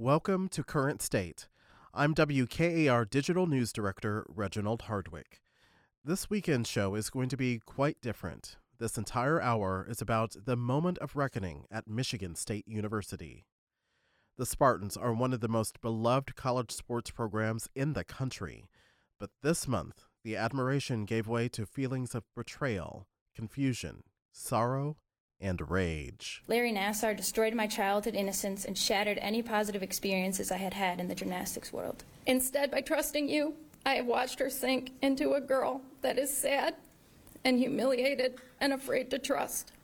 Welcome to Current State. I'm WKAR Digital News Director Reginald Hardwick. This weekend show is going to be quite different. This entire hour is about the moment of reckoning at Michigan State University. The Spartans are one of the most beloved college sports programs in the country, but this month, the admiration gave way to feelings of betrayal, confusion, sorrow, and rage. Larry Nassar destroyed my childhood innocence and shattered any positive experiences I had had in the gymnastics world. Instead, by trusting you, I have watched her sink into a girl that is sad and humiliated and afraid to trust.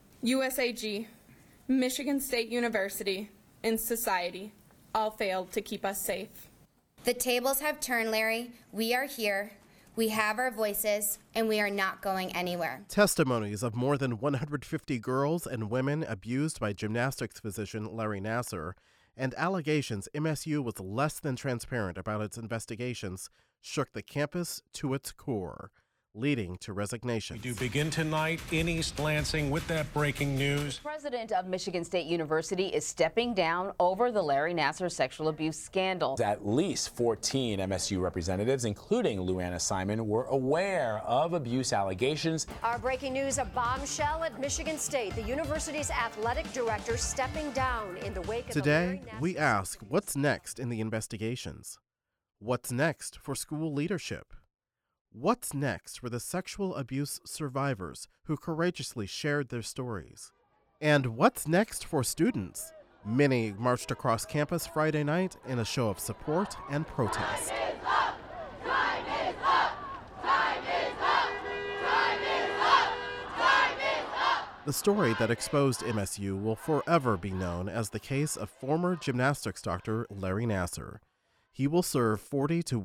USAG, Michigan State University, and society all failed to keep us safe. The tables have turned, Larry. We are here. We have our voices, and we are not going anywhere. Testimonies of more than 150 girls and women abused by gymnastics physician Larry Nassar and allegations MSU was less than transparent about its investigations shook the campus to its core, leading to resignation. We do begin tonight in East Lansing with that breaking news. The president of Michigan State University is stepping down over the Larry Nassar sexual abuse scandal. At least 14 MSU representatives, including Luanna Simon, were aware of abuse allegations. Our breaking news, a bombshell at Michigan State. The university's athletic director stepping down in the wake of Today, we ask, what's next in the investigations? What's next for school leadership? What's next for the sexual abuse survivors who courageously shared their stories? And what's next for students? Many marched across campus Friday night in a show of support and protest. Time is up! Time is up! Time is up! Time is up! Time is up! The story that exposed MSU will forever be known as the case of former gymnastics doctor Larry Nassar. He will serve 40 to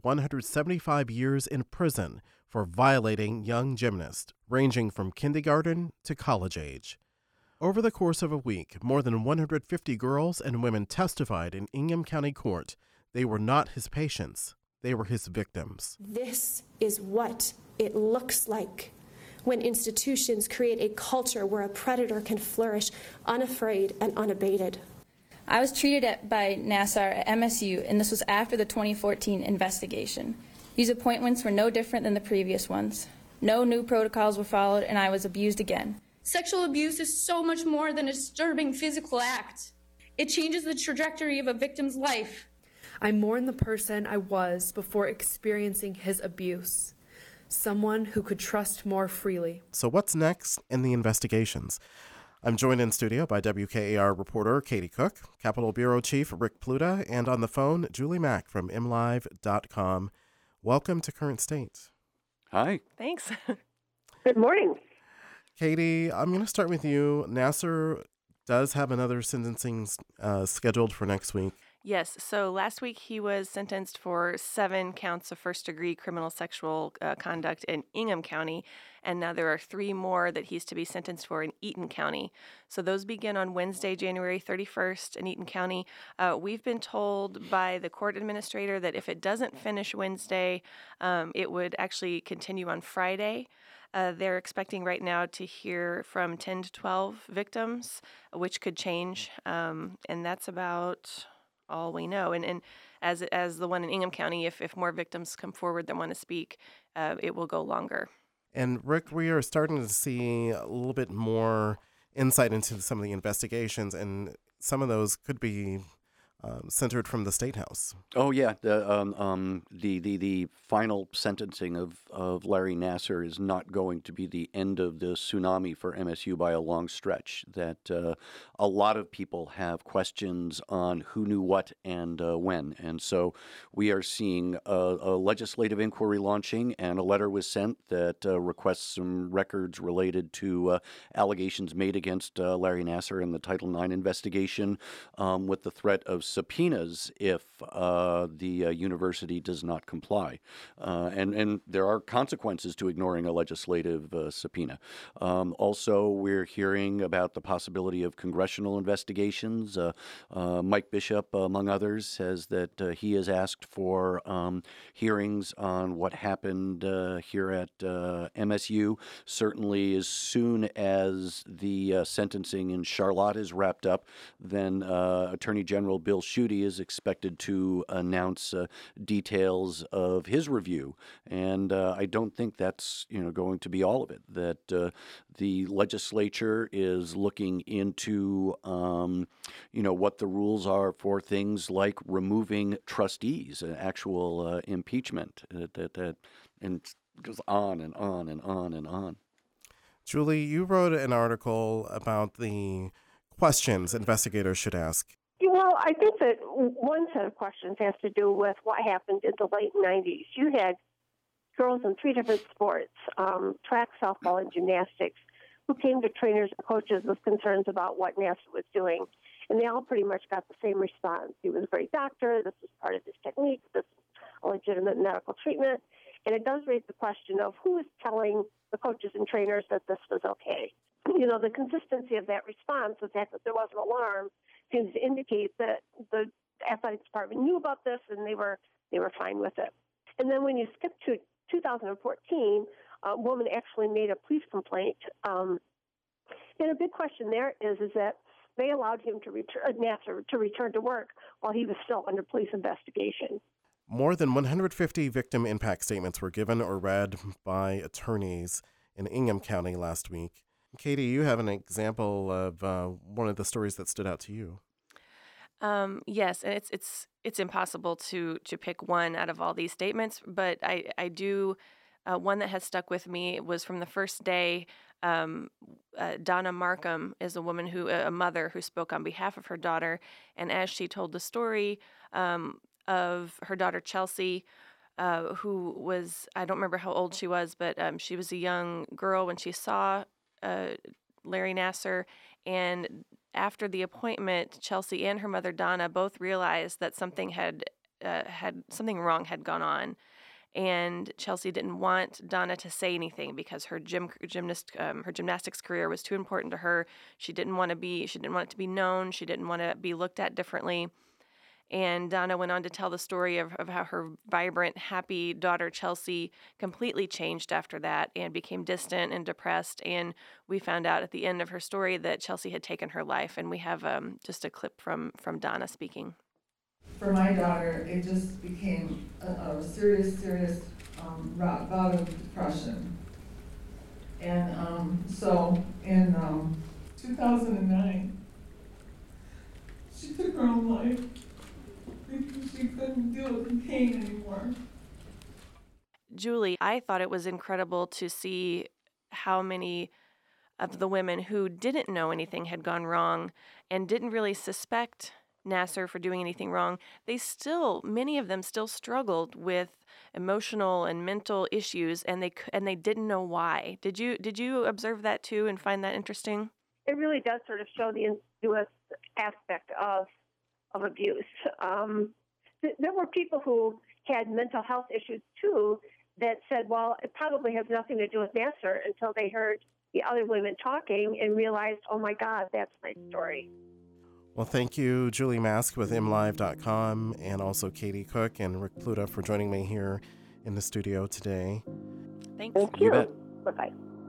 175 years in prison for violating young gymnasts, ranging from kindergarten to college age. Over the course of a week, more than 150 girls and women testified in Ingham County Court. They were not his patients. They were his victims. This is what it looks like when institutions create a culture where a predator can flourish unafraid and unabated. I was treated by Nassar at MSU, and this was after the 2014 investigation. These appointments were no different than the previous ones. No new protocols were followed, and I was abused again. Sexual abuse is so much more than a disturbing physical act. It changes the trajectory of a victim's life. I mourn the person I was before experiencing his abuse. Someone who could trust more freely. So what's next in the investigations? I'm joined in studio by WKAR reporter Katie Cook, Capitol Bureau Chief Rick Pluta, and on the phone, Julie Mack from MLive.com. Welcome to Current State. Hi. Thanks. Good morning. Katie, I'm going to start with you. Nassar does have another sentencing scheduled for next week. Yes. So last week he was sentenced for 7 counts of first-degree criminal sexual conduct in Ingham County, and now there are 3 more that he's to be sentenced for in Eaton County. So those begin on Wednesday, January 31st in Eaton County. We've been told by the court administrator that if it doesn't finish Wednesday, it would actually continue on Friday. They're expecting right now to hear from 10 to 12 victims, which could change, and that's about all we know. And as the one in Ingham County, if more victims come forward that want to speak, it will go longer. And Rick, we are starting to see a little bit more insight into some of the investigations, and some of those could be centered from the State House. Oh yeah, the final sentencing of Larry Nassar is not going to be the end of the tsunami for MSU by a long stretch. That a lot of people have questions on who knew what and when, and so we are seeing a legislative inquiry launching, and a letter was sent that requests some records related to allegations made against Larry Nassar in the Title IX investigation, with the threat of subpoenas if the university does not comply. And there are consequences to ignoring a legislative subpoena. Also, we're hearing about the possibility of congressional investigations. Mike Bishop, among others, says that he has asked for hearings on what happened here at MSU. Certainly, as soon as the sentencing in Charlotte is wrapped up, then Attorney General Bill Schutte is expected to announce details of his review, and I don't think that's going to be all of it. That the legislature is looking into what the rules are for things like removing trustees, actual impeachment, and it goes on and on and on and on. Julie, you wrote an article about the questions investigators should ask. Well, I think that one set of questions has to do with what happened in the late 90s. You had girls in 3 different sports, track, softball, and gymnastics, who came to trainers and coaches with concerns about what Nassar was doing. And they all pretty much got the same response. He was a great doctor. This was part of his technique. This was a legitimate medical treatment. And it does raise the question of who is telling the coaches and trainers that this was okay. The consistency of that response, the fact that there was an alarm, seems to indicate that the athletics department knew about this and they were fine with it. And then when you skip to 2014, a woman actually made a police complaint. And a big question there is that they allowed him to Nassar to return to work while he was still under police investigation. More than 150 victim impact statements were given or read by attorneys in Ingham County last week. Katie, you have an example of one of the stories that stood out to you. Yes, and it's impossible to pick one out of all these statements, but I do. One that has stuck with me was from the first day. Donna Markham is a mother who spoke on behalf of her daughter, and as she told the story of her daughter Chelsea, who was, I don't remember how old she was, but she was a young girl when she saw Larry Nassar, and after the appointment, Chelsea and her mother Donna both realized that something wrong had gone on. And Chelsea didn't want Donna to say anything because her gymnastics career was too important to her. She didn't want it to be known. She didn't want to be looked at differently. And Donna went on to tell the story of how her vibrant, happy daughter Chelsea completely changed after that and became distant and depressed. And we found out at the end of her story that Chelsea had taken her life. And we have just a clip from Donna speaking. For my daughter, it just became a serious bout of depression. And so in 2009, she took her own life because she couldn't deal with the pain anymore. Julie, I thought it was incredible to see how many of the women who didn't know anything had gone wrong and didn't really suspect Nassar for doing anything wrong, many of them still struggled with emotional and mental issues, and they didn't know why. Did you observe that too and find that interesting? It really does sort of show the insidious aspect of abuse. There were people who had mental health issues too that said, well, it probably has nothing to do with Nassar, until they heard the other women talking and realized, oh my God, that's my story. Well, thank you, Julie Mask with MLive.com, and also Katie Cook and Rick Pluta for joining me here in the studio today. Thanks. Thank you. You bet. Bye-bye.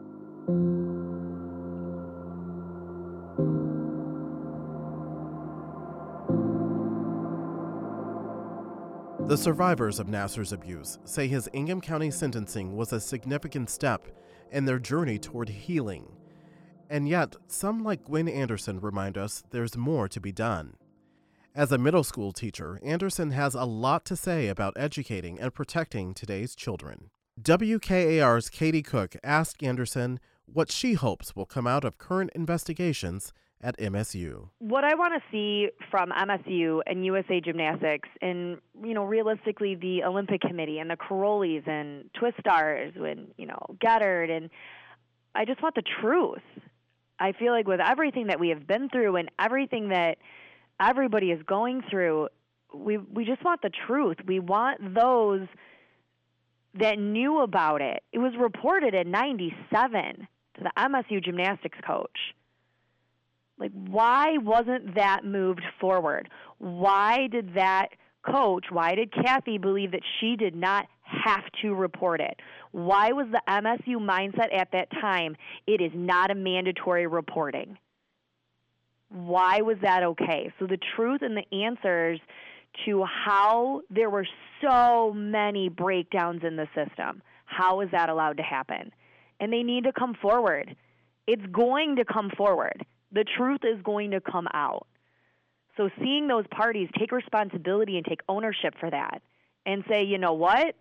The survivors of Nassar's abuse say his Ingham County sentencing was a significant step in their journey toward healing. And yet, some like Gwen Anderson remind us there's more to be done. As a middle school teacher, Anderson has a lot to say about educating and protecting today's children. WKAR's Katie Cook asked Anderson what she hopes will come out of current investigations at MSU. What I want to see from MSU and USA Gymnastics and, realistically the Olympic Committee and the Carolis and Twist Stars and, Goddard, and I just want the truth. I feel like with everything that we have been through and everything that everybody is going through, we just want the truth. We want those that knew about it. It was reported in 97 to the MSU gymnastics coach. Like, why wasn't that moved forward? Why did that coach, why did Kathy believe that she did not have to report it? Why was the MSU mindset at that time, it is not a mandatory reporting? Why was that okay? So the truth and the answers to how there were so many breakdowns in the system. How is that allowed to happen? And they need to come forward. It's going to come forward. The truth is going to come out. So seeing those parties take responsibility and take ownership for that and say, you know what?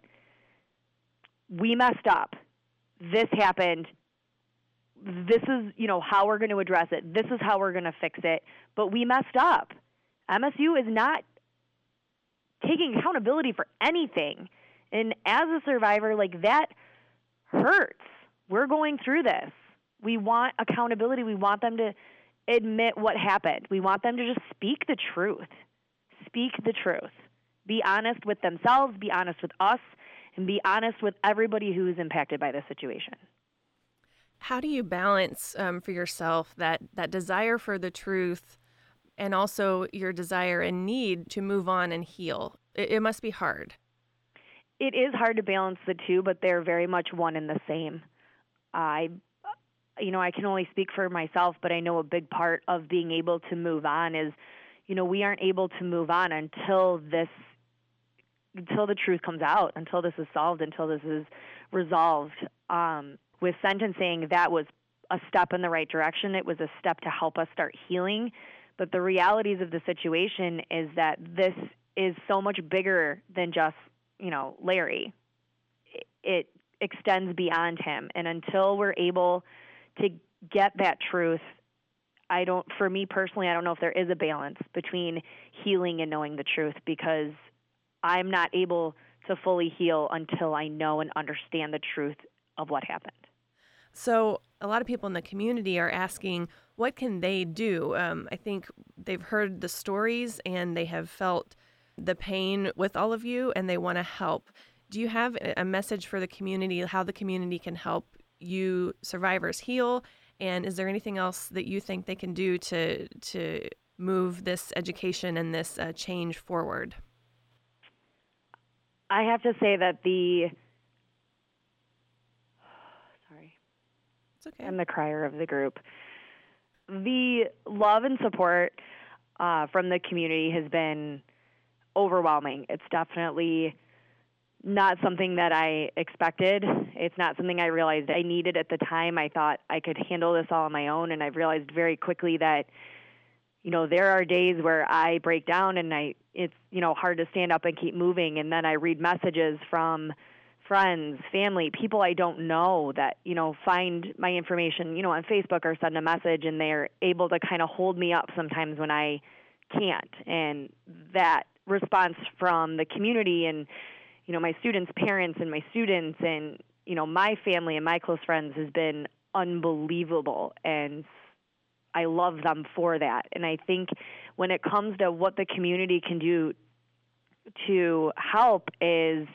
We messed up. This happened. This is, how we're going to address it. This is how we're going to fix it. But we messed up. MSU is not taking accountability for anything. And as a survivor, that hurts. We're going through this. We want accountability. We want them to admit what happened. We want them to just speak the truth. Speak the truth. Be honest with themselves, be honest with us, and be honest with everybody who is impacted by this situation. How do you balance for yourself that desire for the truth and also your desire and need to move on and heal? It must be hard. It is hard to balance the two, but they're very much one and the same. I can only speak for myself, but I know a big part of being able to move on is, we aren't able to move on until the truth comes out, until this is solved, until this is resolved. With sentencing, that was a step in the right direction. It was a step to help us start healing. But the realities of the situation is that this is so much bigger than just, Larry. It extends beyond him. And until we're able to get that truth, for me personally, I don't know if there is a balance between healing and knowing the truth, because I'm not able to fully heal until I know and understand the truth of what happened. So a lot of people in the community are asking, what can they do? I think they've heard the stories and they have felt the pain with all of you and they want to help. Do you have a message for the community, how the community can help you survivors heal? And is there anything else that you think they can do to move this education and this change forward? I have to say that It's okay. I'm the crier of the group. The love and support from the community has been overwhelming. It's definitely not something that I expected. It's not something I realized I needed at the time. I thought I could handle this all on my own, and I've realized very quickly that, there are days where I break down and it's hard to stand up and keep moving, and then I read messages from friends, family, people I don't know that, find my information, on Facebook or send a message, and they're able to kind of hold me up sometimes when I can't. And that response from the community and, my students' parents and my students and, my family and my close friends has been unbelievable. And I love them for that. And I think when it comes to what the community can do to help is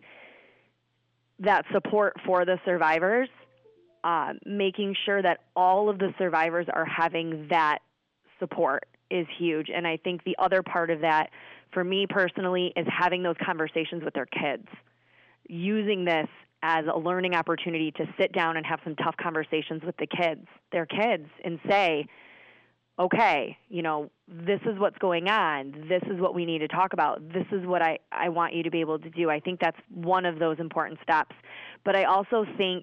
that support for the survivors, making sure that all of the survivors are having that support is huge. And I think the other part of that, for me personally, is having those conversations with their kids, using this as a learning opportunity to sit down and have some tough conversations with their kids, and say, okay, this is what's going on. This is what we need to talk about. This is what I want you to be able to do. I think that's one of those important steps. But I also think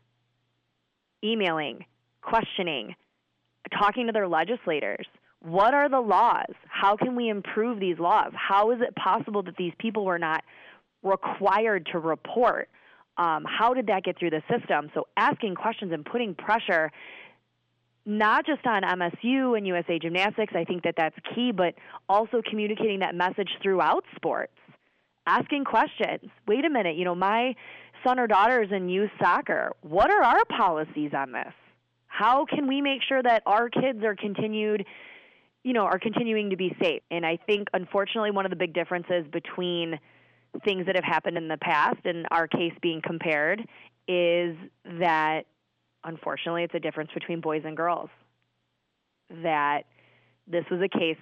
emailing, questioning, talking to their legislators. What are the laws? How can we improve these laws? How is it possible that these people were not required to report? How did that get through the system? So asking questions and putting pressure, not just on MSU and USA Gymnastics, I think that that's key, but also communicating that message throughout sports. Asking questions. Wait a minute, my son or daughter is in youth soccer. What are our policies on this? How can we make sure that our kids are continuing to be safe? And I think, unfortunately, one of the big differences between things that have happened in the past and our case being compared is that, unfortunately, it's a difference between boys and girls. That this was a case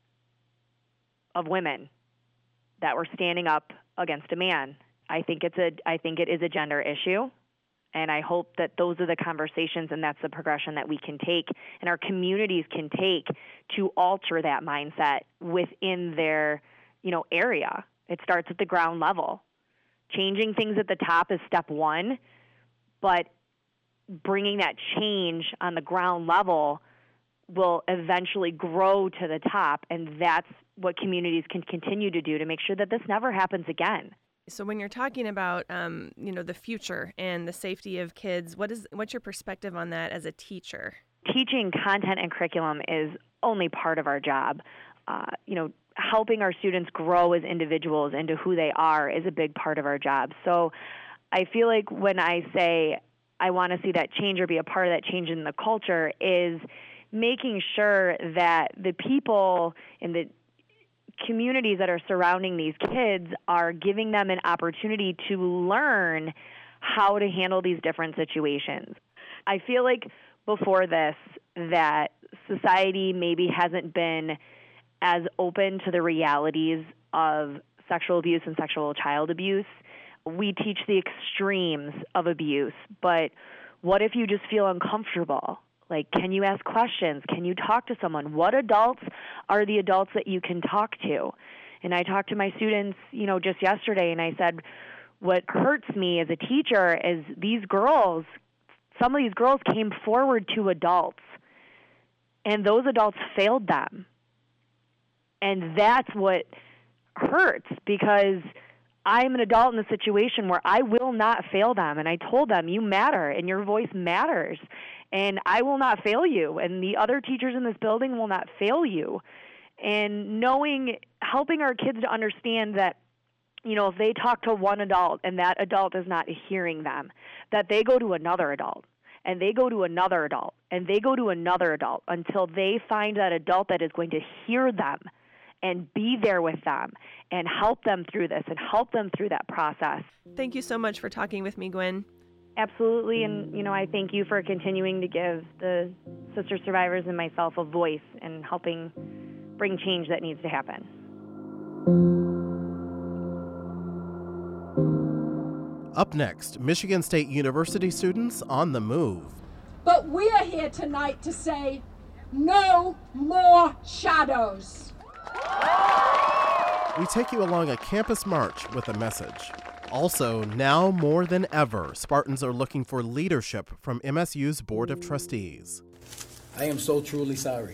of women that were standing up against a man. I think it is a gender issue, And I hope that those are the conversations and that's the progression that we can take and our communities can take to alter that mindset within their, area. It starts at the ground level. Changing things at the top is step one, but bringing that change on the ground level will eventually grow to the top, and that's what communities can continue to do to make sure that this never happens again. So when you're talking about, the future and the safety of kids, what's your perspective on that as a teacher? Teaching content and curriculum is only part of our job. Helping our students grow as individuals into who they are is a big part of our job. So I feel like when I say I want to see that change or be a part of that change in the culture is making sure that the people in the communities that are surrounding these kids are giving them an opportunity to learn how to handle these different situations. I feel like before this that society maybe hasn't been as open to the realities of sexual abuse and sexual child abuse. We teach the extremes of abuse, but what if you just feel uncomfortable? Like, can you ask questions? Can you talk to someone? What adults are the adults that you can talk to? And I talked to my students, just yesterday, and I said, what hurts me as a teacher is some of these girls came forward to adults, and those adults failed them. And that's what hurts, because I'm an adult in a situation where I will not fail them. And I told them, you matter, and your voice matters. And I will not fail you, and the other teachers in this building will not fail you. And helping our kids to understand that, if they talk to one adult and that adult is not hearing them, that they go to another adult, and they go to another adult, and they go to another adult until they find that adult that is going to hear them and be there with them and help them through this and help them through that process. Thank you so much for talking with me, Gwen. Absolutely, and I thank you for continuing to give the sister survivors and myself a voice and helping bring change that needs to happen. Up next, Michigan State University students on the move. But we are here tonight to say, no more shadows. We take you along a campus march with a message. Also, now more than ever, Spartans are looking for leadership from MSU's Board of Trustees. I am so truly sorry.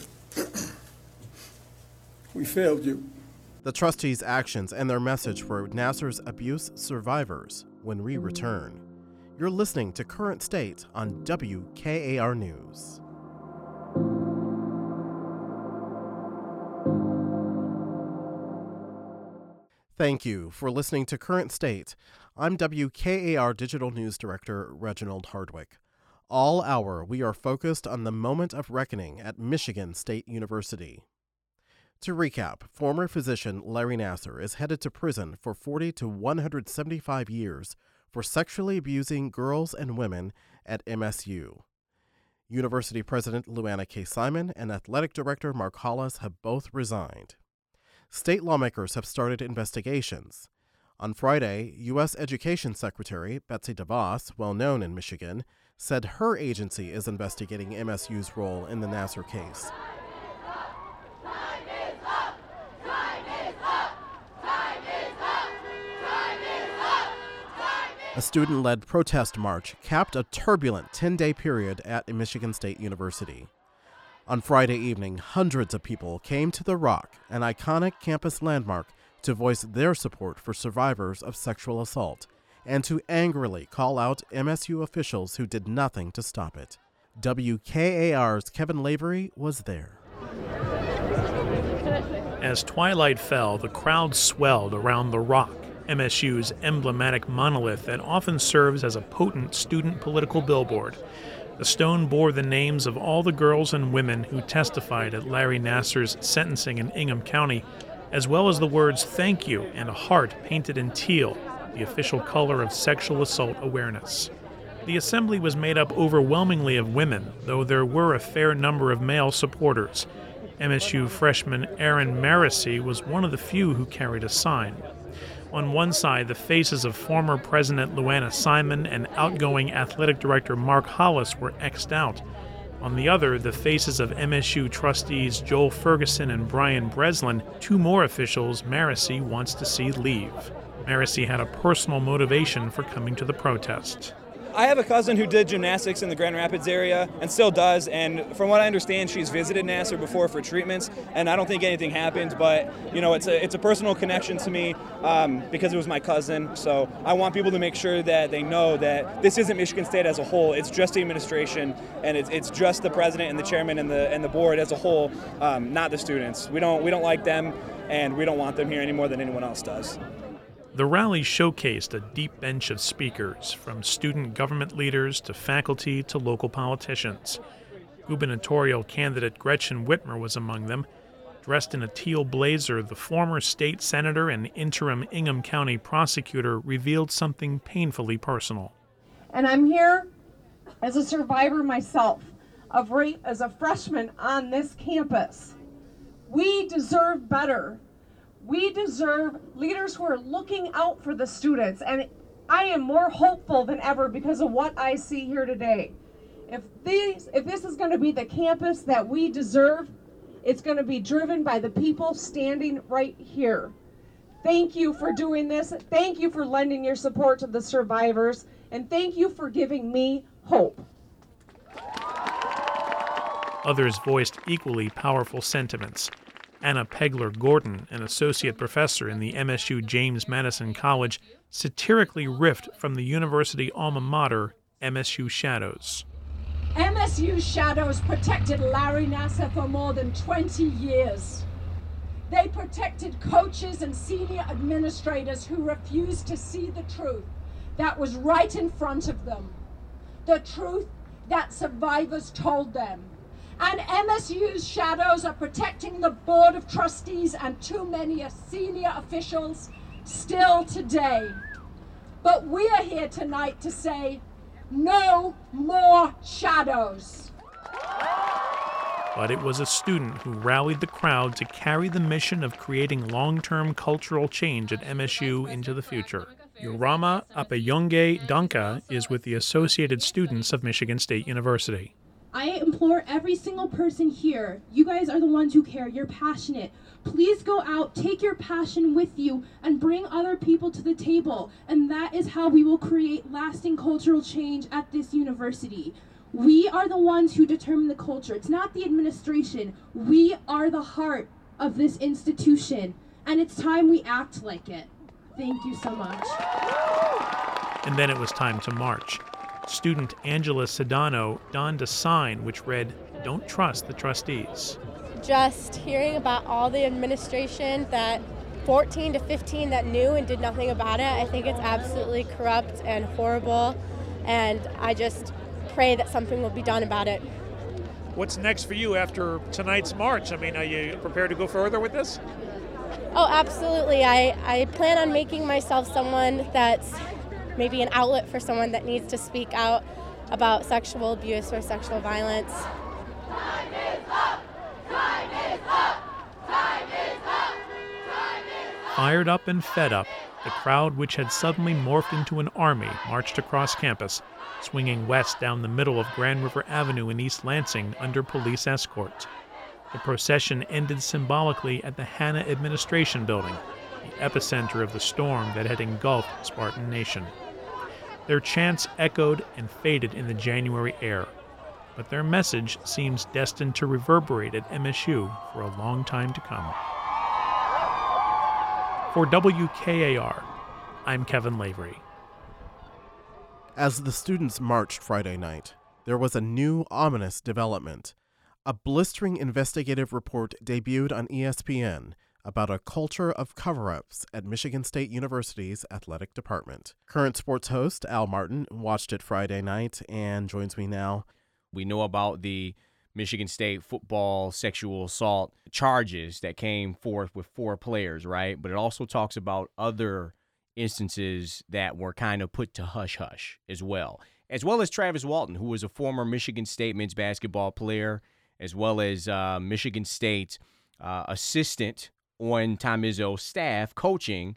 We failed you. The trustees' actions and their message for Nassar's abuse survivors when we return. You're listening to Current State on WKAR News. Thank you for listening to Current State. I'm WKAR Digital News Director Reginald Hardwick. All hour, we are focused on the moment of reckoning at Michigan State University. To recap, former physician Larry Nassar is headed to prison for 40 to 175 years for sexually abusing girls and women at MSU. University President Luana K. Simon and Athletic Director Mark Hollis have both resigned. State lawmakers have started investigations. On Friday, U.S. Education Secretary Betsy DeVos, well known in Michigan, said her agency is investigating MSU's role in the Nassar case. A student-led protest march capped a turbulent 10-day period at Michigan State University. On Friday evening, hundreds of people came to The Rock, an iconic campus landmark, to voice their support for survivors of sexual assault and to angrily call out MSU officials who did nothing to stop it. WKAR's Kevin Lavery was there. As twilight fell, the crowd swelled around The Rock, MSU's emblematic monolith that often serves as a potent student political billboard. The stone bore the names of all the girls and women who testified at Larry Nassar's sentencing in Ingham County, as well as the words "thank you" and a heart painted in teal, the official color of sexual assault awareness. The assembly was made up overwhelmingly of women, though there were a fair number of male supporters. MSU freshman Aaron Marissy was one of the few who carried a sign. On one side, the faces of former President Luana Simon and outgoing athletic director Mark Hollis were X'd out. On the other, the faces of MSU trustees Joel Ferguson and Brian Breslin, two more officials Marcy wants to see leave. Marcy had a personal motivation for coming to the protest. I have a cousin who did gymnastics in the Grand Rapids area and still does, and from what I understand, she's visited Nassar before for treatments, and I don't think anything happened, but it's a personal connection to me because it was my cousin, so I want people to make sure that they know that this isn't Michigan State as a whole. It's just the administration, and it's just the president and the chairman and the board as a whole, not the students. We don't like them, and we don't want them here any more than anyone else does. The rally showcased a deep bench of speakers, from student government leaders to faculty to local politicians. Gubernatorial candidate Gretchen Whitmer was among them. Dressed in a teal blazer, the former state senator and interim Ingham County prosecutor revealed something painfully personal. And I'm here as a survivor myself of rape as a freshman on this campus. We deserve better. We deserve leaders who are looking out for the students, and I am more hopeful than ever because of what I see here today. If this is going to be the campus that we deserve, it's going to be driven by the people standing right here. Thank you for doing this. Thank you for lending your support to the survivors, and thank you for giving me hope. Others voiced equally powerful sentiments. Anna Pegler-Gordon, an associate professor in the MSU James Madison College, satirically riffed from the university alma mater, MSU Shadows. MSU Shadows protected Larry Nassar for more than 20 years. They protected coaches and senior administrators who refused to see the truth that was right in front of them, the truth that survivors told them. And MSU's Shadows are protecting the Board of Trustees and too many senior officials still today. But we are here tonight to say, no more shadows. But it was a student who rallied the crowd to carry the mission of creating long-term cultural change at MSU into the future. Yorama Apayonge Danka is with the Associated Students of Michigan State University. I implore every single person here, you guys are the ones who care, you're passionate. Please go out, take your passion with you, and bring other people to the table. And that is how we will create lasting cultural change at this university. We are the ones who determine the culture. It's not the administration. We are the heart of this institution. And it's time we act like it. Thank you so much. And then it was time to march. Student Angela Sedano donned a sign which read, "Don't trust the trustees." Just hearing about all the administration, that 14 to 15 that knew and did nothing about it, I think it's absolutely corrupt and horrible, and I just pray that something will be done about it. What's next for you after tonight's march? I mean, are you prepared to go further with this? Oh, absolutely. I plan on making myself someone that's maybe an outlet for someone that needs to speak out about sexual abuse or sexual violence. Time is up! Time is up! Time is up! Time is up! Fired up and fed up, the crowd, which had suddenly morphed into an army, marched across campus, swinging west down the middle of Grand River Avenue in East Lansing under police escort. The procession ended symbolically at the Hanna Administration Building, the epicenter of the storm that had engulfed Spartan Nation. Their chants echoed and faded in the January air, but their message seems destined to reverberate at MSU for a long time to come. For WKAR, I'm Kevin Lavery. As the students marched Friday night, there was a new ominous development. A blistering investigative report debuted on ESPN about a culture of cover-ups at Michigan State University's athletic department. Current sports host Al Martin watched it Friday night and joins me now. We know about the Michigan State football sexual assault charges that came forth with 4 players, right? But it also talks about other instances that were kind of put to hush-hush as well as Travis Walton, who was a former Michigan State men's basketball player, as well as Michigan State assistant on Tom Izzo's staff coaching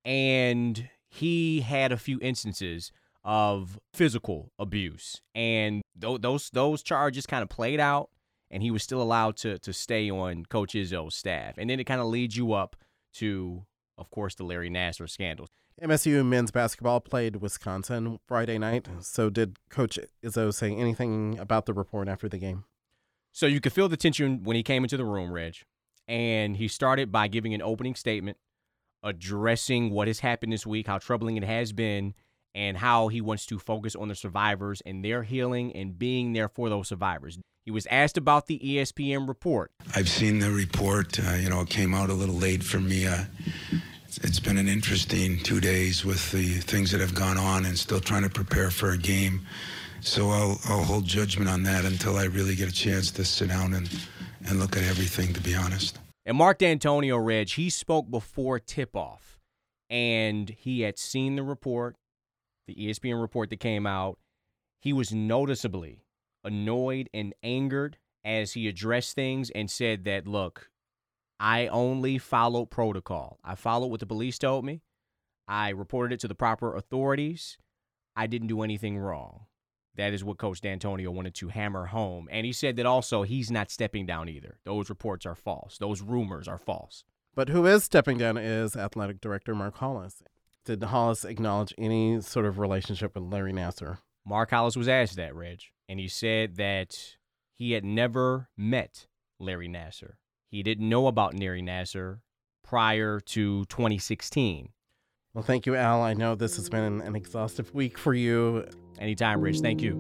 and he had a few instances of physical abuse, and those charges kind of played out, and he was still allowed to stay on Coach Izzo's staff. And then it kind of leads you up to, of course, the Larry Nassar scandal. MSU men's basketball played Wisconsin Friday night. So did Coach Izzo say anything about the report after the game? So you could feel the tension when he came into the room, Reg. And he started by giving an opening statement, addressing what has happened this week, how troubling it has been, and how he wants to focus on the survivors and their healing and being there for those survivors. He was asked about the ESPN report. I've seen the report. It came out a little late for me. It's been an interesting 2 days with the things that have gone on and still trying to prepare for a game. So I'll hold judgment on that until I really get a chance to sit down and look at everything, to be honest. And Mark D'Antonio, Reg, he spoke before tip-off, and he had seen the report, the ESPN report that came out. He was noticeably annoyed and angered as he addressed things and said that, look, I only followed protocol. I followed what the police told me. I reported it to the proper authorities. I didn't do anything wrong. That is what Coach D'Antonio wanted to hammer home. And he said that also he's not stepping down either. Those reports are false. Those rumors are false. But who is stepping down is Athletic Director Mark Hollis. Did Hollis acknowledge any sort of relationship with Larry Nassar? Mark Hollis was asked that, Reg, and he said that he had never met Larry Nassar. He didn't know about Larry Nassar prior to 2016. Well, thank you, Al. I know this has been an exhaustive week for you. Anytime, Rich. Thank you.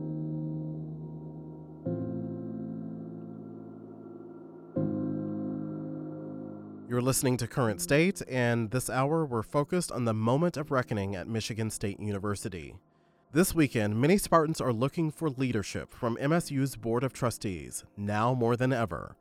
You're listening to Current State, and this hour we're focused on the moment of reckoning at Michigan State University. This weekend, many Spartans are looking for leadership from MSU's Board of Trustees, now more than ever.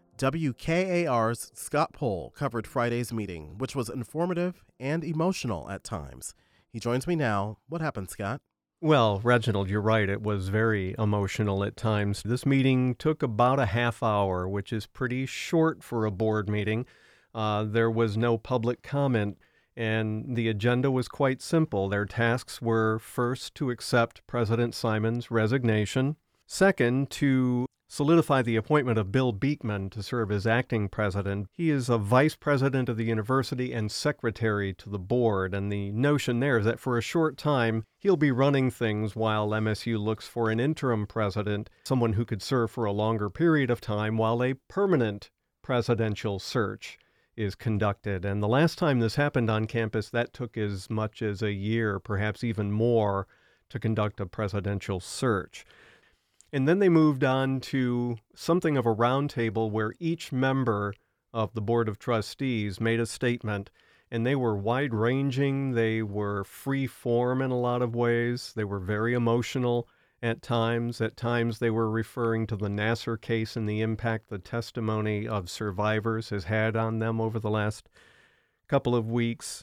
WKAR's Scott Pohl covered Friday's meeting, which was informative and emotional at times. He joins me now. What happened, Scott? Well, Reginald, you're right. It was very emotional at times. This meeting took about a half hour, which is pretty short for a board meeting. There was no public comment, and the agenda was quite simple. Their tasks were, first, to accept President Simon's resignation. Second, to solidify the appointment of Bill Beekman to serve as acting president. He is a vice president of the university and secretary to the board, and the notion there is that for a short time, he'll be running things while MSU looks for an interim president, someone who could serve for a longer period of time while a permanent presidential search is conducted. And the last time this happened on campus, that took as much as a year, perhaps even more, to conduct a presidential search. And then they moved on to something of a roundtable where each member of the Board of Trustees made a statement, and they were wide-ranging. They were free-form in a lot of ways. They were very emotional at times. At times they were referring to the Nassar case and the impact the testimony of survivors has had on them over the last couple of weeks.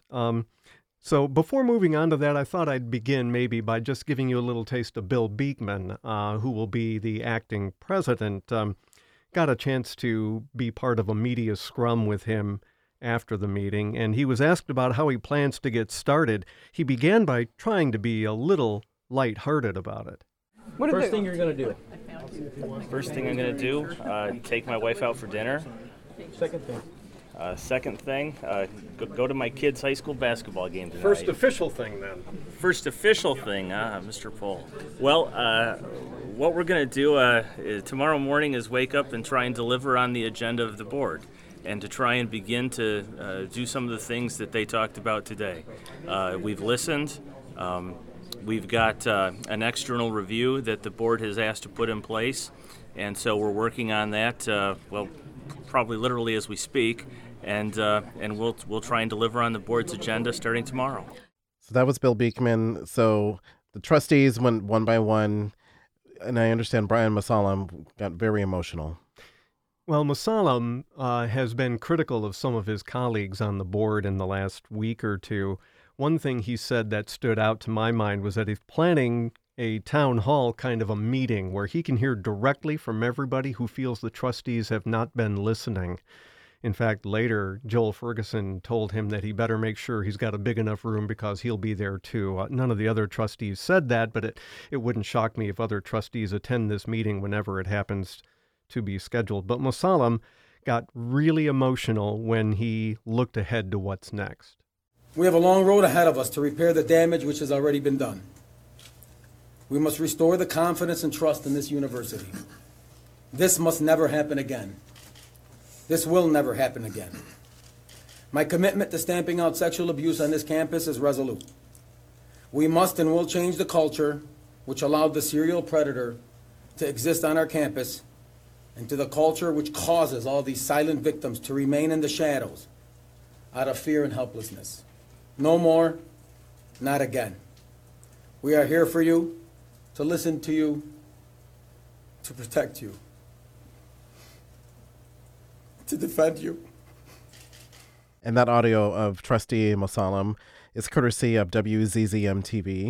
So before moving on to that, I thought I'd begin maybe by just giving you a little taste of Bill Beekman, who will be the acting president. Got a chance to be part of a media scrum with him after the meeting, and he was asked about how he plans to get started. He began by trying to be a little lighthearted about it. First thing you're going to do? First thing I'm going to do, take my wife out for dinner. Second thing? Second thing, go to my kids' high school basketball game tonight. First official thing, then? First official thing, Mr. Pohl. Well, what we're going to do tomorrow morning is wake up and try and deliver on the agenda of the board and to try and begin to do some of the things that they talked about today. We've listened. We've got an external review that the board has asked to put in place, and so we're working on that, probably literally as we speak, and we'll try and deliver on the board's agenda starting tomorrow. So that was Bill Beekman. So the trustees went one by one, and I understand Brian Mosallam got very emotional. Well, Mosallam has been critical of some of his colleagues on the board in the last week or two. One thing he said that stood out to my mind was that he's planning a town hall kind of a meeting where he can hear directly from everybody who feels the trustees have not been listening. In fact, later, Joel Ferguson told him that he better make sure he's got a big enough room because he'll be there too. None of the other trustees said that, but it wouldn't shock me if other trustees attend this meeting whenever it happens to be scheduled. But Mosallam got really emotional when he looked ahead to what's next. We have a long road ahead of us to repair the damage which has already been done. We must restore the confidence and trust in this university. This must never happen again. This will never happen again. My commitment to stamping out sexual abuse on this campus is resolute. We must and will change the culture which allowed the serial predator to exist on our campus, and to the culture which causes all these silent victims to remain in the shadows out of fear and helplessness. No more, not again. We are here for you, to listen to you, to protect you, to defend you. And that audio of Trustee Mosallam is courtesy of WZZM-TV.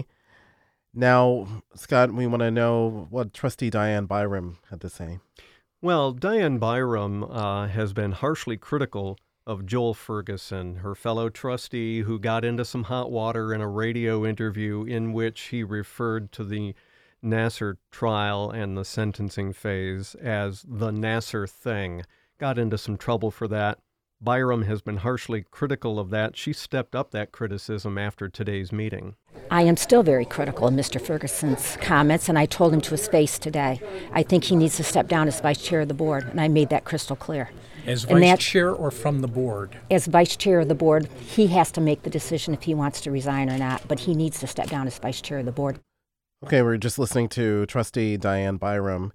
Now, Scott, we want to know what Trustee Diane Byram had to say. Well, Diane Byram has been harshly critical of Joel Ferguson, her fellow trustee who got into some hot water in a radio interview in which he referred to the Nassar trial and the sentencing phase as the Nassar thing. Got into some trouble for that. Byram has been harshly critical of that. She stepped up that criticism after today's meeting. I am still very critical of Mr. Ferguson's comments, and I told him to his face today. I think he needs to step down as vice chair of the board, and I made that crystal clear. As vice chair or from the board? As vice chair of the board, he has to make the decision if he wants to resign or not, but he needs to step down as vice chair of the board. Okay, we're just listening to Trustee Diane Byram.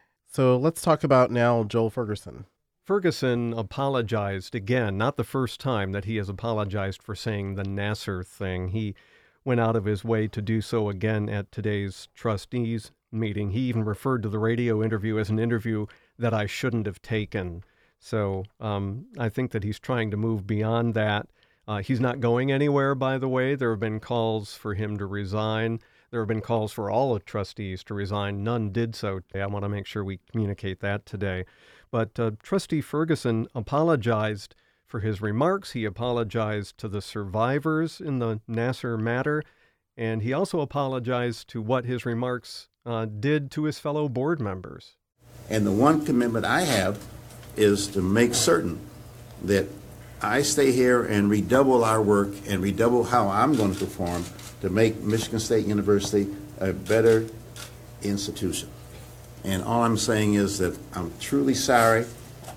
So let's talk about now Joel Ferguson. Ferguson apologized again, not the first time that he has apologized for saying the Nassar thing. He went out of his way to do so again at today's trustees meeting. He even referred to the radio interview as an interview that I shouldn't have taken. So I think that he's trying to move beyond that. He's not going anywhere, by the way. There have been calls for him to resign. There have been calls for all of trustees to resign. None did so today. I want to make sure we communicate that today. But Trustee Ferguson apologized for his remarks. He apologized to the survivors in the Nassar matter. And he also apologized to what his remarks did to his fellow board members. And the one commitment I have is to make certain that I stay here and redouble our work and redouble how I'm going to perform to make Michigan State University a better institution. And all I'm saying is that I'm truly sorry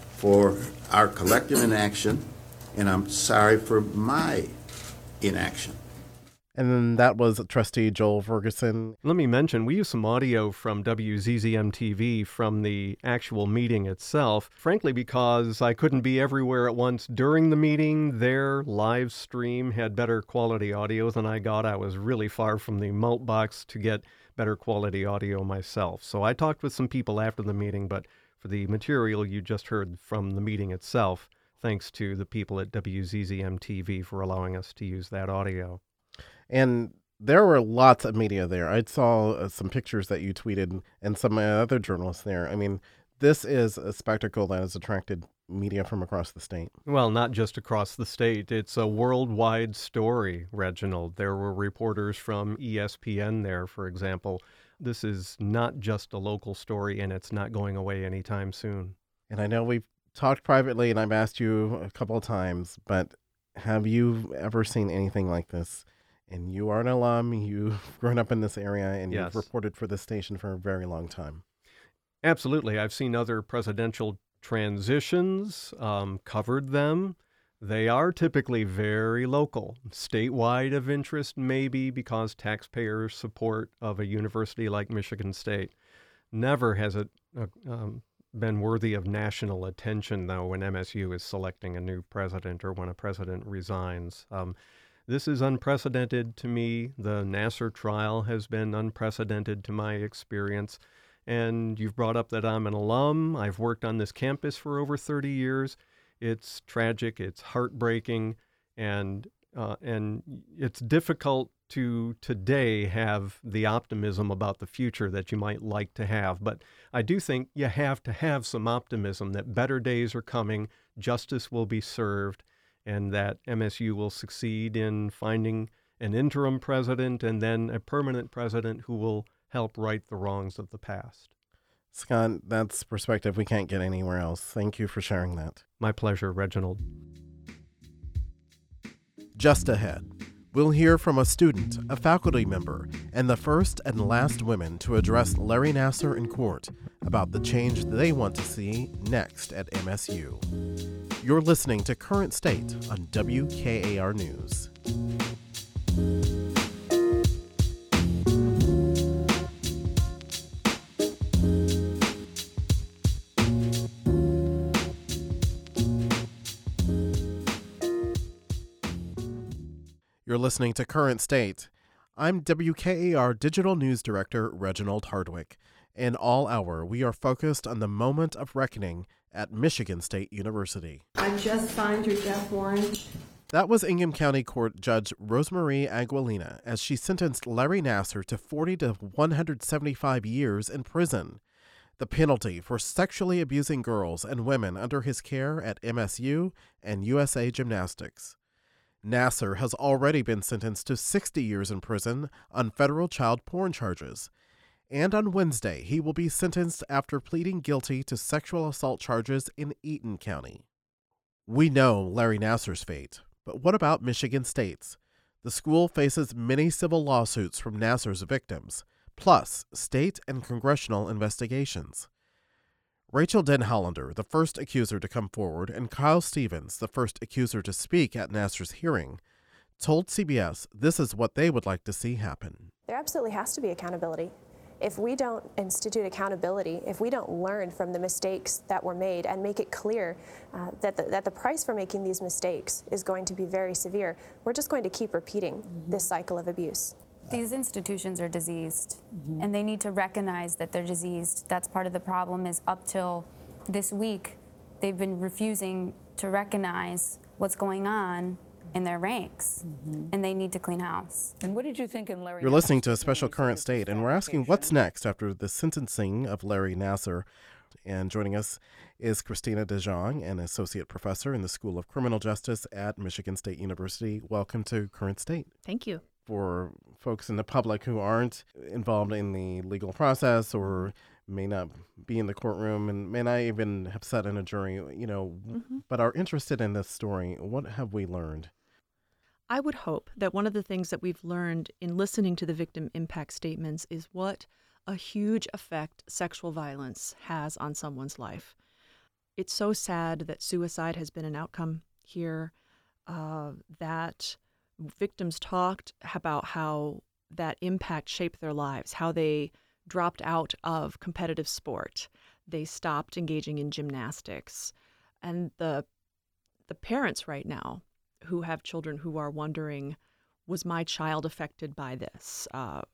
for our collective inaction, and I'm sorry for my inaction. And then that was Trustee Joel Ferguson. Let me mention, we used some audio from WZZM-TV from the actual meeting itself, frankly because I couldn't be everywhere at once during the meeting. Their live stream had better quality audio than I got. I was really far from the malt box to get better quality audio myself. So I talked with some people after the meeting, but for the material you just heard from the meeting itself, thanks to the people at WZZM-TV for allowing us to use that audio. And there were lots of media there. I saw some pictures that you tweeted and some other journalists there. I mean, this is a spectacle that has attracted media from across the state. Well, not just across the state. It's a worldwide story, Reginald. There were reporters from ESPN there, for example. This is not just a local story, and it's not going away anytime soon. And I know we've talked privately, and I've asked you a couple of times, but have you ever seen anything like this? And you are an alum, you've grown up in this area, and Yes. You've reported for this station for a very long time. Absolutely. I've seen other presidential transitions, covered them. They are typically very local. Statewide of interest, maybe because taxpayer support of a university like Michigan State. Never has it been worthy of national attention, though, when MSU is selecting a new president or when a president resigns. This is unprecedented to me. The Nassar trial has been unprecedented to my experience. And you've brought up that I'm an alum. I've worked on this campus for over 30 years. It's tragic. It's heartbreaking. And And it's difficult to today have the optimism about the future that you might like to have. But I do think you have to have some optimism that better days are coming, justice will be served, and that MSU will succeed in finding an interim president and then a permanent president who will help right the wrongs of the past. Scott, that's perspective we can't get anywhere else. Thank you for sharing that. My pleasure, Reginald. Just ahead, we'll hear from a student, a faculty member, and the first and last women to address Larry Nassar in court about the change they want to see next at MSU. You're listening to Current State on WKAR News. You're listening to Current State. I'm WKAR Digital News Director Reginald Hardwick. In all hour, we are focused on the moment of reckoning at Michigan State University. I just signed your death warrant. That was Ingham County Court Judge Rosemarie Aguilina as she sentenced Larry Nassar to 40 to 175 years in prison. The penalty for sexually abusing girls and women under his care at MSU and USA Gymnastics. Nassar has already been sentenced to 60 years in prison on federal child porn charges. And on Wednesday, he will be sentenced after pleading guilty to sexual assault charges in Eaton County. We know Larry Nassar's fate, but what about Michigan State's? The school faces many civil lawsuits from Nassar's victims, plus state and congressional investigations. Rachel Denhollander, the first accuser to come forward, and Kyle Stevens, the first accuser to speak at Nassar's hearing, told CBS this is what they would like to see happen. There absolutely has to be accountability. If we don't institute accountability, if we don't learn from the mistakes that were made and make it clear that the price for making these mistakes is going to be very severe, we're just going to keep repeating this cycle of abuse. These institutions are diseased, and they need to recognize that they're diseased. That's part of the problem. Is up till this week, they've been refusing to recognize what's going on in their ranks, and they need to clean house. And what did you think in Larry? You're listening to a special Current State, and we're asking what's next after the sentencing of Larry Nassar. And joining us is Christina DeJong, an associate professor in the School of Criminal Justice at Michigan State University. Welcome to Current State. Thank you. For folks in the public who aren't involved in the legal process or may not be in the courtroom and may not even have sat in a jury, but are interested in this story, what have we learned? I would hope that one of the things that we've learned in listening to the victim impact statements is what a huge effect sexual violence has on someone's life. It's so sad that suicide has been an outcome here, that victims talked about how that impact shaped their lives, how they dropped out of competitive sport. They stopped engaging in gymnastics. And the parents right now who have children who are wondering, was my child affected by this?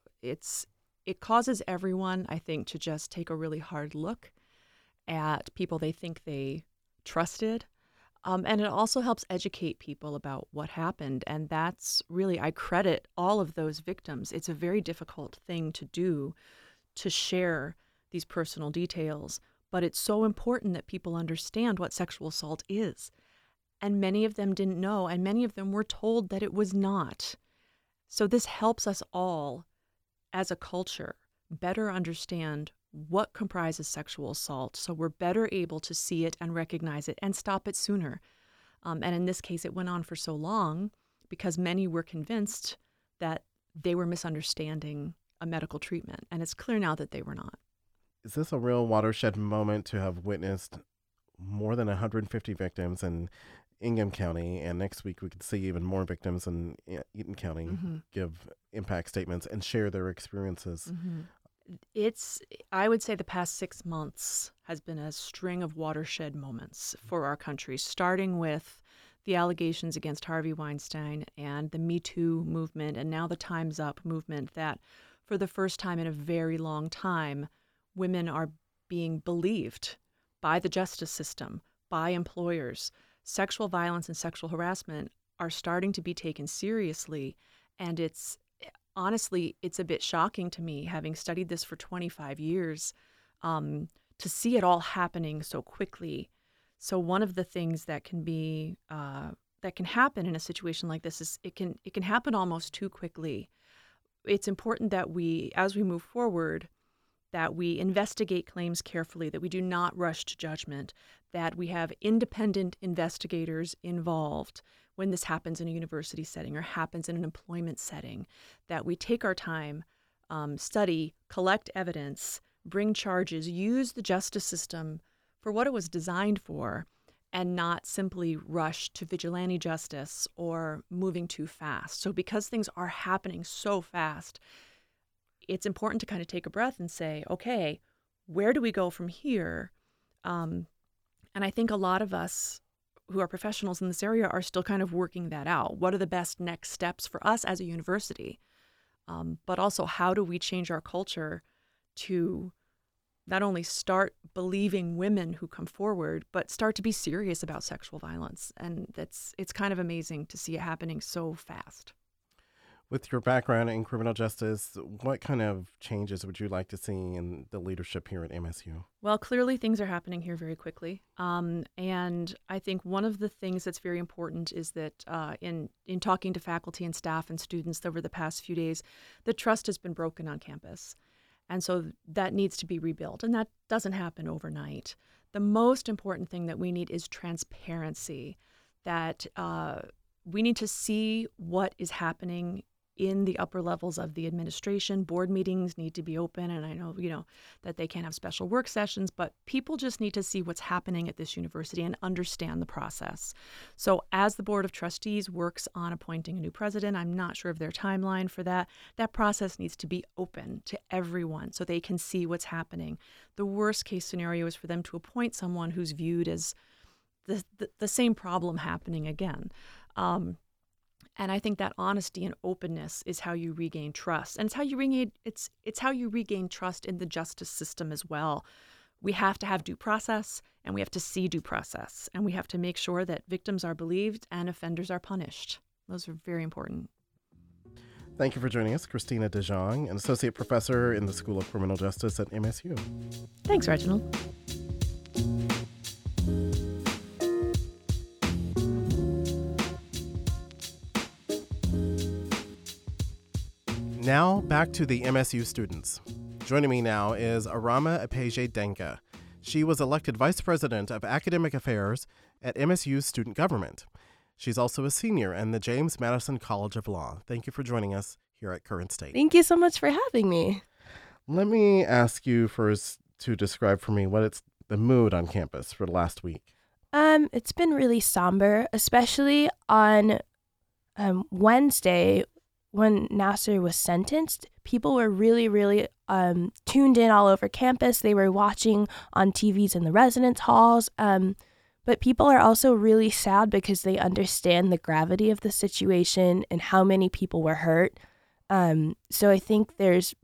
It causes everyone, I think, to just take a really hard look at people they think they trusted. And it also helps educate people about what happened. And that's really, I credit all of those victims. It's a very difficult thing to do, to share these personal details. But it's so important that people understand what sexual assault is. And many of them didn't know, and many of them were told that it was not. So this helps us all, as a culture, better understand what comprises sexual assault, so we're better able to see it and recognize it and stop it sooner. And in this case, it went on for so long because many were convinced that they were misunderstanding a medical treatment, and it's clear now that they were not. Is this a real watershed moment to have witnessed more than 150 victims in Ingham County, and next week we could see even more victims in Eaton County give impact statements and share their experiences? I would say the past 6 months has been a string of watershed moments for our country, starting with the allegations against Harvey Weinstein and the Me Too movement, and now the Time's Up movement, that for the first time in a very long time, women are being believed by the justice system, by employers. Sexual violence and sexual harassment are starting to be taken seriously. And honestly, it's a bit shocking to me, having studied this for 25 years, to see it all happening so quickly. So one of the things that can be that can happen in a situation like this is it can happen almost too quickly. It's important that we, as we move forward, that we investigate claims carefully, that we do not rush to judgment, that we have independent investigators involved when this happens in a university setting or happens in an employment setting, that we take our time, study, collect evidence, bring charges, use the justice system for what it was designed for, and not simply rush to vigilante justice or moving too fast. So because things are happening so fast, it's important to kind of take a breath and say, okay, where do we go from here? And I think a lot of us who are professionals in this area are still kind of working that out. What are the best next steps for us as a university? But also, how do we change our culture to not only start believing women who come forward, but start to be serious about sexual violence? And it's kind of amazing to see it happening so fast. With your background in criminal justice, what kind of changes would you like to see in the leadership here at MSU? Well, clearly things are happening here very quickly. And I think one of the things that's very important is that in talking to faculty and staff and students over the past few days, the trust has been broken on campus. And so that needs to be rebuilt. And that doesn't happen overnight. The most important thing that we need is transparency, that we need to see what is happening in the upper levels of the administration. Board meetings need to be open, and I know, that they can't have special work sessions, but people just need to see what's happening at this university and understand the process. So as the Board of Trustees works on appointing a new president, I'm not sure of their timeline for that. That process needs to be open to everyone so they can see what's happening. The worst case scenario is for them to appoint someone who's viewed as the same problem happening again. And I think that honesty and openness is how you regain trust. And it's how you regain trust in the justice system as well. We have to have due process, and we have to see due process. And we have to make sure that victims are believed and offenders are punished. Those are very important. Thank you for joining us, Christina DeJong, an associate professor in the School of Criminal Justice at MSU. Thanks, Reginald. Now, back to the MSU students. Joining me now is Arama Apeje-Denga. She was elected Vice President of Academic Affairs at MSU's Student Government. She's also a senior in the James Madison College of Law. Thank you for joining us here at Current State. Thank you so much for having me. Let me ask you first to describe for me what it's the mood on campus for the last week. It's been really somber, especially on Wednesday when Nassar was sentenced. People were really, really tuned in all over campus. They were watching on TVs in the residence halls. But people are also really sad because they understand the gravity of the situation and how many people were hurt. So I think there's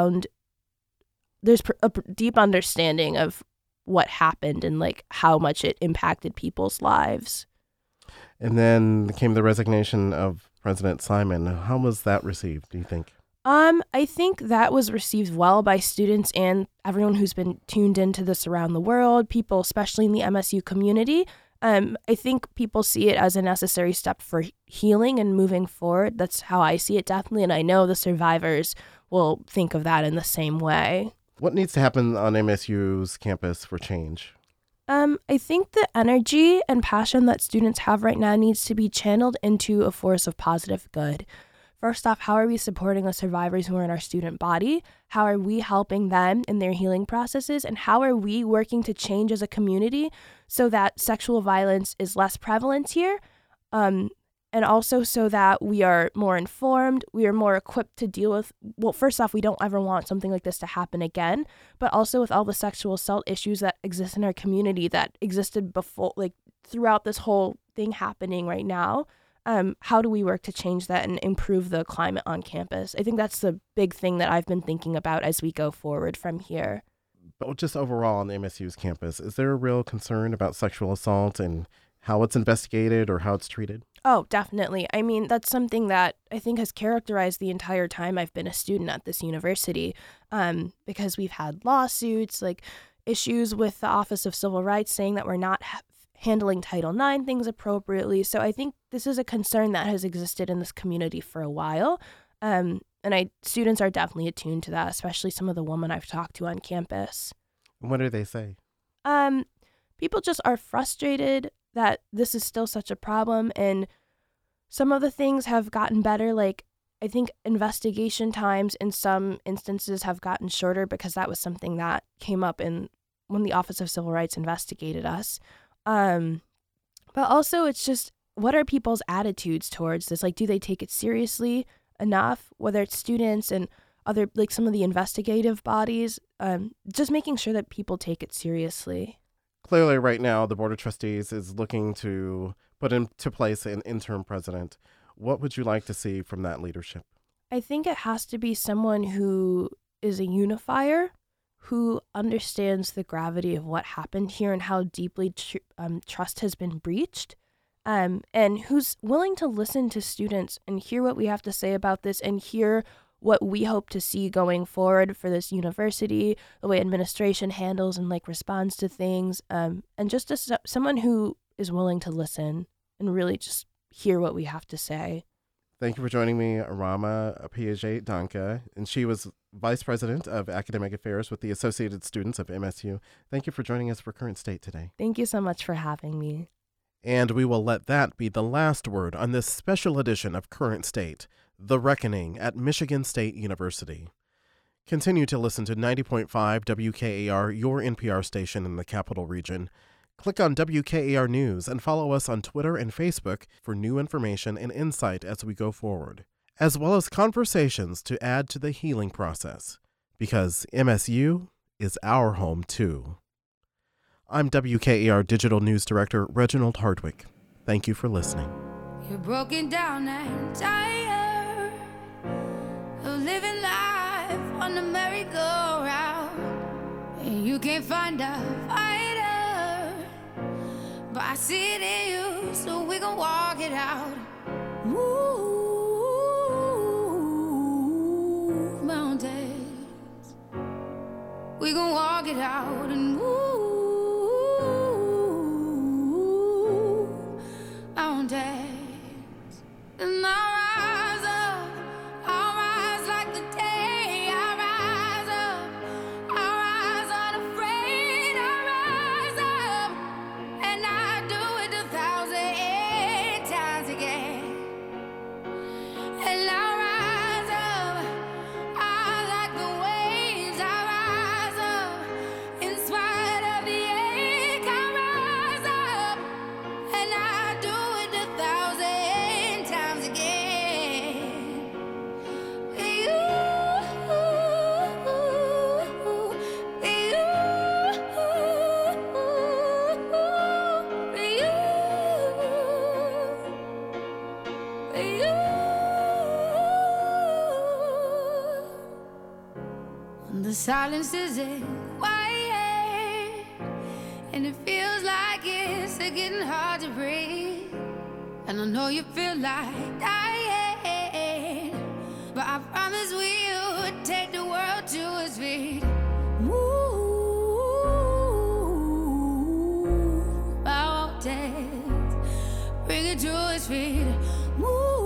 a deep understanding of what happened and like how much it impacted people's lives. And then came the resignation of President Simon. How was that received, do you think? I think that was received well by students and everyone who's been tuned into this around the world, people especially in the MSU community. I think people see it as a necessary step for healing and moving forward. That's how I see it, definitely, and I know the survivors will think of that in the same way. What needs to happen on MSU's campus for change? I think the energy and passion that students have right now needs to be channeled into a force of positive good. First off, how are we supporting the survivors who are in our student body? How are we helping them in their healing processes? And how are we working to change as a community so that sexual violence is less prevalent here? And also so that we are more informed, we are more equipped to deal with, well, first off, we don't ever want something like this to happen again, but also with all the sexual assault issues that exist in our community that existed before, like throughout this whole thing happening right now. How do we work to change that and improve the climate on campus? I think that's the big thing that I've been thinking about as we go forward from here. But just overall on MSU's campus, is there a real concern about sexual assault and how it's investigated or how it's treated? Oh, definitely. I mean, that's something that I think has characterized the entire time I've been a student at this university, because we've had lawsuits, like issues with the Office of Civil Rights saying that we're not handling Title IX things appropriately. So I think this is a concern that has existed in this community for a while. And students are definitely attuned to that, especially some of the women I've talked to on campus. What do they say? People just are frustrated that this is still such a problem, and some of the things have gotten better. Like, I think investigation times in some instances have gotten shorter because that was something that came up when the Office of Civil Rights investigated us. But also it's just, what are people's attitudes towards this? Like, do they take it seriously enough, whether it's students and other, like some of the investigative bodies, just making sure that people take it seriously. Clearly right now the Board of Trustees is looking to put into place an interim president. What would you like to see from that leadership? I think it has to be someone who is a unifier, who understands the gravity of what happened here and how deeply trust has been breached, and who's willing to listen to students and hear what we have to say about this and hear what we hope to see going forward for this university, the way administration handles and responds to things, and just someone who is willing to listen and really just hear what we have to say. Thank you for joining me, Rama Piaget-Danka, and she was Vice President of Academic Affairs with the Associated Students of MSU. Thank you for joining us for Current State today. Thank you so much for having me. And we will let that be the last word on this special edition of Current State, The Reckoning at Michigan State University. Continue to listen to 90.5 WKAR, your NPR station in the Capital Region. Click on WKAR News and follow us on Twitter and Facebook for new information and insight as we go forward, as well as conversations to add to the healing process, because MSU is our home too. I'm WKAR Digital News Director Reginald Hardwick. Thank you for listening. You're broken down and tired of living life on the merry-go-round, and you can't find a fighter, but I see it in you, so we gon' walk it out. Move mountains, we gon' walk it out and move mountains. And I'll rise like the day. I'll rise unafraid. I'll rise up, and I do it 1,000 times again. And I'll rise up, I like the waves. I'll rise up, in spite of the ache. I'll rise up, and I do it 1,000 times again. The silence isn't quiet, and it feels like it's getting hard to breathe. And I know you feel like dying, but I promise we'll take the world to its feet. Move mountains, bring it to its feet. Move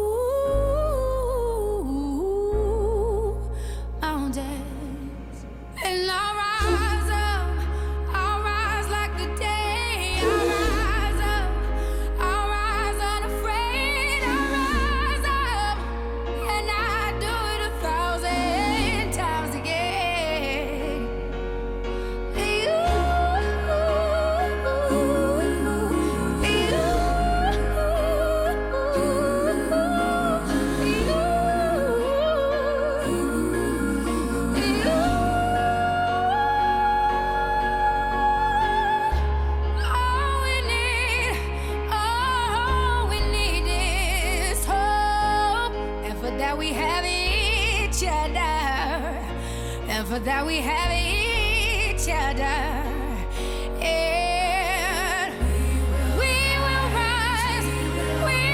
mountains. And I'll rise up, I'll rise like the day. I'll rise up, I'll rise unafraid. I'll rise up, and I do it 1,000 times again. All we need is hope, and for that we have each other, and for that we have each other. And we will rise, we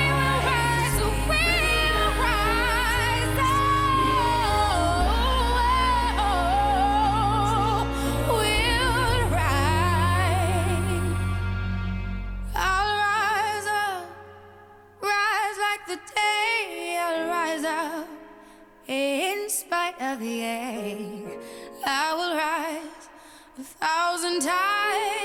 of the air. I will rise 1,000 times